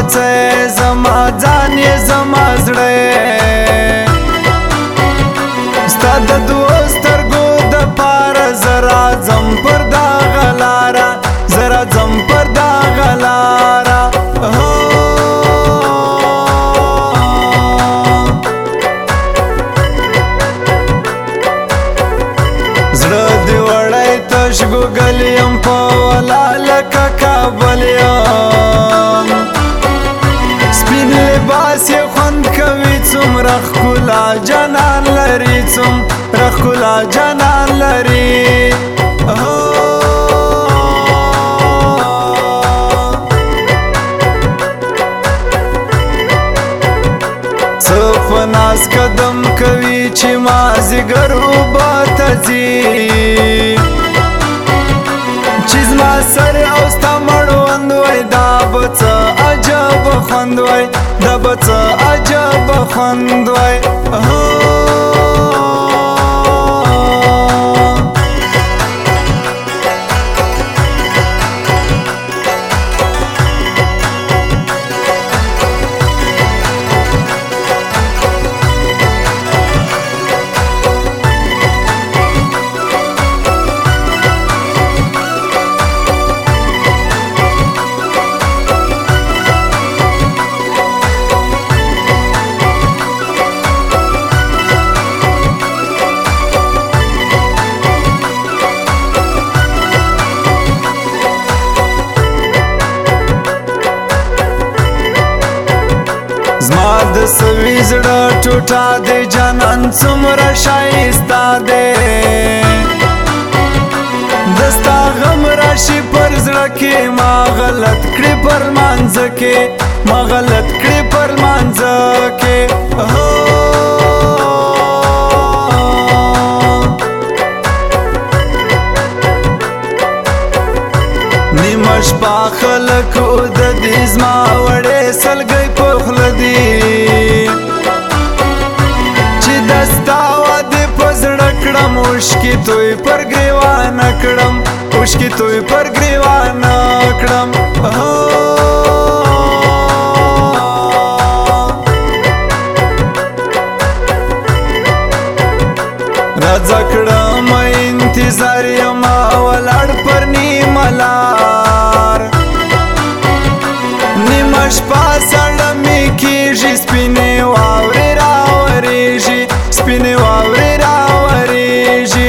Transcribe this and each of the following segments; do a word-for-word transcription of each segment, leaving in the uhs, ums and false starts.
څه زما ځان یې زما زړه ستا د دوو سترګو دپاره زه راځم پر دغه لاره زه راځم پر دغه لاره زړه دې وړی تش ګوګل یم په ولا لکه کابل یم سپین لباس یې خوند کوي څومره ښکلا جانان لري څومره ښکلا جانان لري څه په ناز قدم کوي چې مازدیګر اوبه ته ځي چې زما سر او ستا مړوند وای دا به څه عجبه خوند وای دا به څه عجبه خوند وای زما د سوي زړه ټوټه دی جانان څومره ښایسته دی د ستا غم راشي پر زړه کې ما غلط کړې پر لمانځه کې ما غلط کړې پر لمانځه کې نیمه شپه خلک اوده دي زما وړې سلګۍ په خوله دي چې د ستا وعدې په زړه کړم اوښکې توی پر ګرېوانه کړم اوښکې توی پر ګرېوانه کړم راځه کړم انتظار یما ولاړ پر نیمه لار نیمه شپه سړه مې کېږي سپینې واورې راورېږي سپینې واورې راورېږي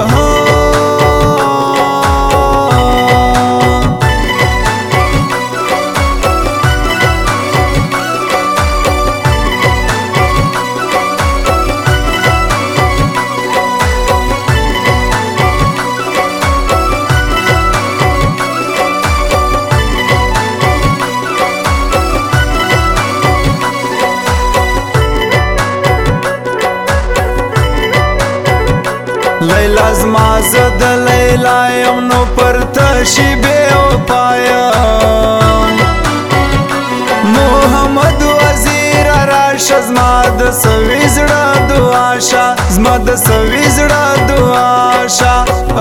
لیلا زما زه د لیلا یم نو پر تشي بې وفا یم محمد وزیر راشه زما د سوي زړه دعا شه زما د سوي زړه دعا شه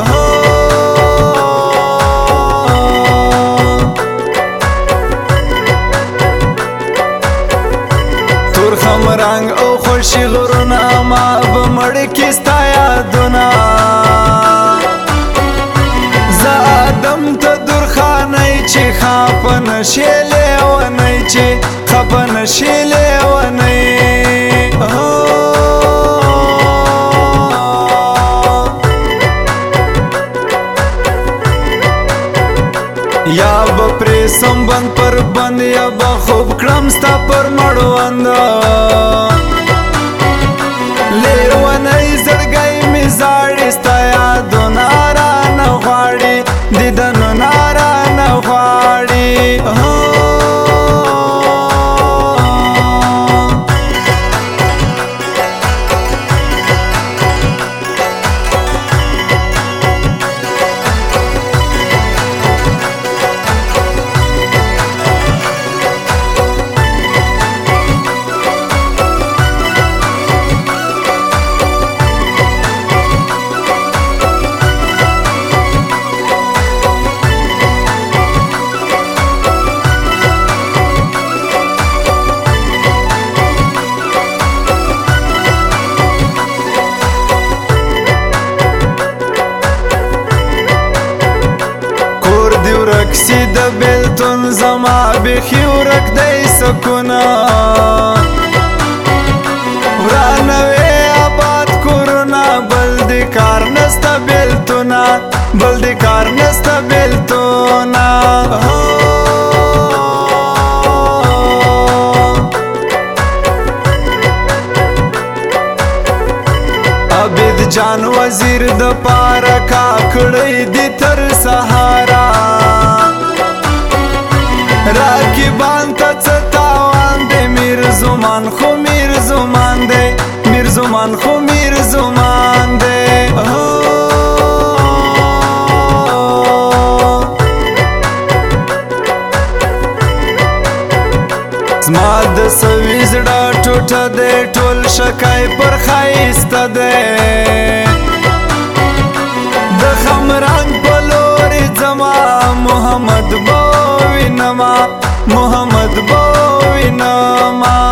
تورخم رنګ او خوشي غرونه ما به مړ کې ستا یادونه زه آدم ته درخانۍ چې خفه نشې لیونۍ چې خفه نشې لیونۍ یا به پرې سم بند پر بند یا به خوب کړم ستا پر مړوند لیونۍ زړګی مې زاړي ستا یادونه رانه غواړي دیدنونه رانه غواړي بیخي ورک دی سکونه ورانوي آباد کورونه بل دی کار نسته بیلتونه بل دی کار نسته بیلتونه عبید جان وزیر د پاره کاکړی دی تر سهارا راکبان ته څه تاوان دی میر زمان خو میر زمان دی میر زمان خو میر زمان دی زما د سوي زړه ټوټه دی ټول شکای پر ښایسته دی د خمرنګ په لورې ځما محمد به وینما محمد به وینما